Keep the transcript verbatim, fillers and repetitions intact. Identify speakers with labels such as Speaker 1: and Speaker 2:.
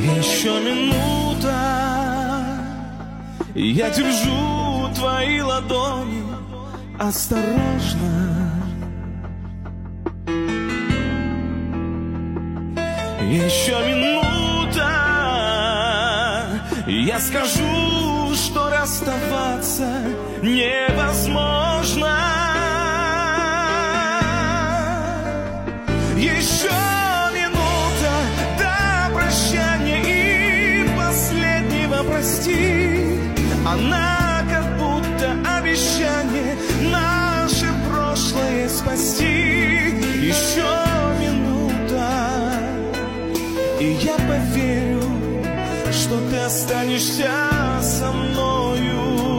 Speaker 1: Еще минута, я держу твои ладони осторожно. Еще минута, я скажу, что расставаться невозможно. Еще минута до прощания и последнего прости. Она как будто обещание наше прошлое спасти. Еще минута, и я поверю, что ты останешься со мною.